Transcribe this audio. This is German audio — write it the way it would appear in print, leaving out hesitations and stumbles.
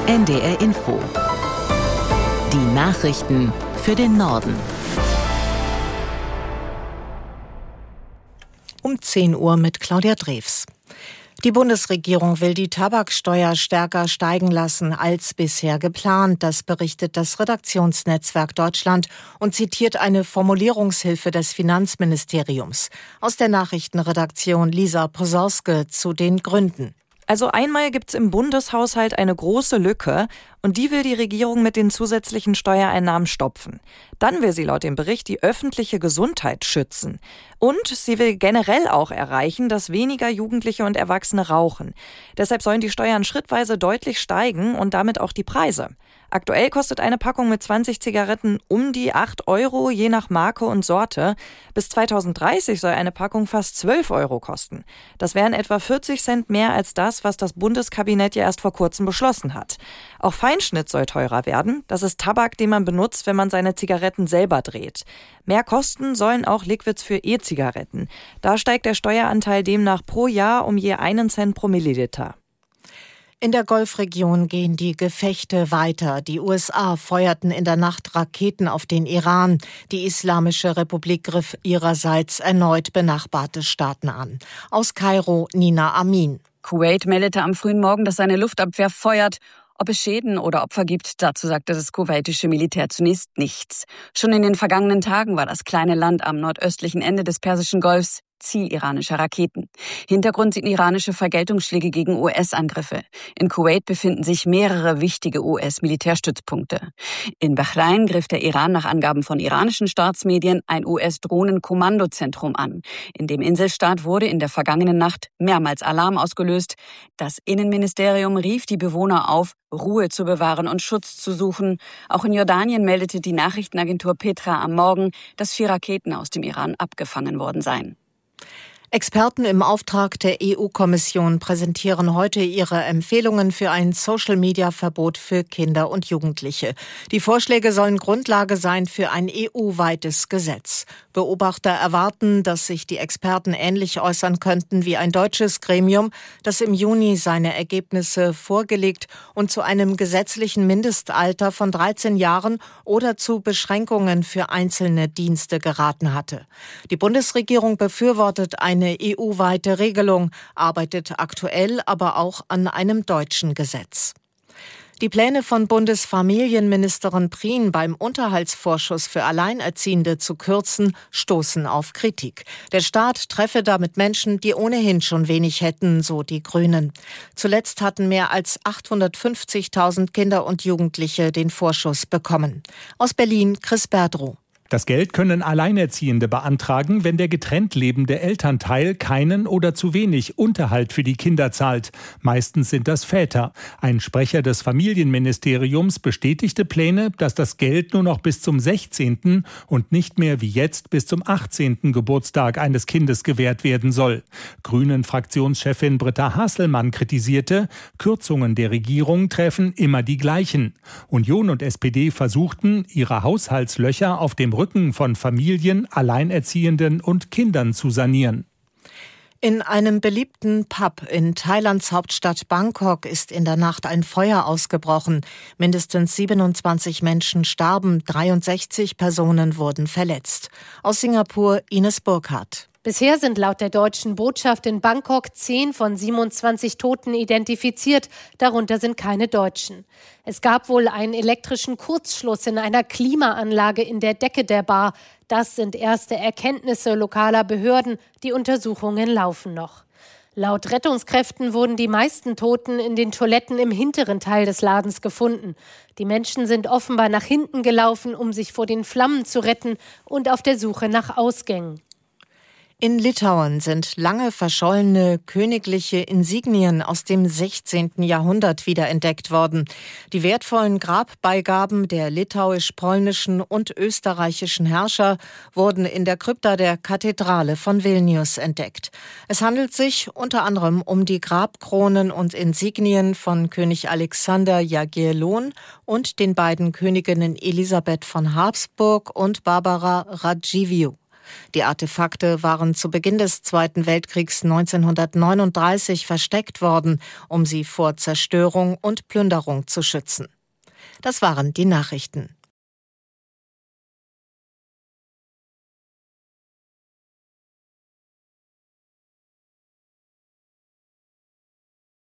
NDR Info. Die Nachrichten für den Norden. Um 10 Uhr mit Claudia Drews. Die Bundesregierung will die Tabaksteuer stärker steigen lassen als bisher geplant. Das berichtet das Redaktionsnetzwerk Deutschland und zitiert eine Formulierungshilfe des Finanzministeriums. Aus der Nachrichtenredaktion Lisa Posauske zu den Gründen. Also einmal gibt's im Bundeshaushalt eine große Lücke und die will die Regierung mit den zusätzlichen Steuereinnahmen stopfen. Dann will sie laut dem Bericht die öffentliche Gesundheit schützen. Und sie will generell auch erreichen, dass weniger Jugendliche und Erwachsene rauchen. Deshalb sollen die Steuern schrittweise deutlich steigen und damit auch die Preise. Aktuell kostet eine Packung mit 20 Zigaretten um die 8 Euro, je nach Marke und Sorte. Bis 2030 soll eine Packung fast 12 Euro kosten. Das wären etwa 40 Cent mehr als das, was das Bundeskabinett ja erst vor kurzem beschlossen hat. Auch Feinschnitt soll teurer werden. Das ist Tabak, den man benutzt, wenn man seine Zigaretten selber dreht. Mehr kosten sollen auch Liquids für E-Zigaretten. Da steigt der Steueranteil demnach pro Jahr um je 1 Cent pro Milliliter. In der Golfregion gehen die Gefechte weiter. Die USA feuerten in der Nacht Raketen auf den Iran. Die Islamische Republik griff ihrerseits erneut benachbarte Staaten an. Aus Kairo Nina Amin. Kuwait meldete am frühen Morgen, dass seine Luftabwehr feuert. Ob es Schäden oder Opfer gibt, dazu sagte das kuwaitische Militär zunächst nichts. Schon in den vergangenen Tagen war das kleine Land am nordöstlichen Ende des Persischen Golfs Ziel iranischer Raketen. Hintergrund sind iranische Vergeltungsschläge gegen US-Angriffe. In Kuwait befinden sich mehrere wichtige US-Militärstützpunkte. In Bahrain griff der Iran nach Angaben von iranischen Staatsmedien ein US-Drohnenkommandozentrum an. In dem Inselstaat wurde in der vergangenen Nacht mehrmals Alarm ausgelöst. Das Innenministerium rief die Bewohner auf, Ruhe zu bewahren und Schutz zu suchen. Auch in Jordanien meldete die Nachrichtenagentur Petra am Morgen, dass 4 Raketen aus dem Iran abgefangen worden seien. Experten im Auftrag der EU-Kommission präsentieren heute ihre Empfehlungen für ein Social-Media-Verbot für Kinder und Jugendliche. Die Vorschläge sollen Grundlage sein für ein EU-weites Gesetz. Beobachter erwarten, dass sich die Experten ähnlich äußern könnten wie ein deutsches Gremium, das im Juni seine Ergebnisse vorgelegt und zu einem gesetzlichen Mindestalter von 13 Jahren oder zu Beschränkungen für einzelne Dienste geraten hatte. Die Bundesregierung befürwortet eine EU-weite Regelung, arbeitet aktuell aber auch an einem deutschen Gesetz. Die Pläne von Bundesfamilienministerin Prien beim Unterhaltsvorschuss für Alleinerziehende zu kürzen, stoßen auf Kritik. Der Staat treffe damit Menschen, die ohnehin schon wenig hätten, so die Grünen. Zuletzt hatten mehr als 850.000 Kinder und Jugendliche den Vorschuss bekommen. Aus Berlin Chris Berdrow. Das Geld können Alleinerziehende beantragen, wenn der getrennt lebende Elternteil keinen oder zu wenig Unterhalt für die Kinder zahlt. Meistens sind das Väter. Ein Sprecher des Familienministeriums bestätigte Pläne, dass das Geld nur noch bis zum 16. und nicht mehr wie jetzt bis zum 18. Geburtstag eines Kindes gewährt werden soll. Grünen-Fraktionschefin Britta Hasselmann kritisierte, Kürzungen der Regierung treffen immer die gleichen. Union und SPD versuchten, ihre Haushaltslöcher auf dem Rücken von Familien, Alleinerziehenden und Kindern zu sanieren. In einem beliebten Pub in Thailands Hauptstadt Bangkok ist in der Nacht ein Feuer ausgebrochen. Mindestens 27 Menschen starben, 63 Personen wurden verletzt. Aus Singapur Ines Burkhardt. Bisher sind laut der deutschen Botschaft in Bangkok 10 von 27 Toten identifiziert, darunter sind keine Deutschen. Es gab wohl einen elektrischen Kurzschluss in einer Klimaanlage in der Decke der Bar. Das sind erste Erkenntnisse lokaler Behörden, die Untersuchungen laufen noch. Laut Rettungskräften wurden die meisten Toten in den Toiletten im hinteren Teil des Ladens gefunden. Die Menschen sind offenbar nach hinten gelaufen, um sich vor den Flammen zu retten und auf der Suche nach Ausgängen. In Litauen sind lange verschollene königliche Insignien aus dem 16. Jahrhundert wiederentdeckt worden. Die wertvollen Grabbeigaben der litauisch-polnischen und österreichischen Herrscher wurden in der Krypta der Kathedrale von Vilnius entdeckt. Es handelt sich unter anderem um die Grabkronen und Insignien von König Alexander Jagiellon und den beiden Königinnen Elisabeth von Habsburg und Barbara Radziwiłł. Die Artefakte waren zu Beginn des Zweiten Weltkriegs 1939 versteckt worden, um sie vor Zerstörung und Plünderung zu schützen. Das waren die Nachrichten.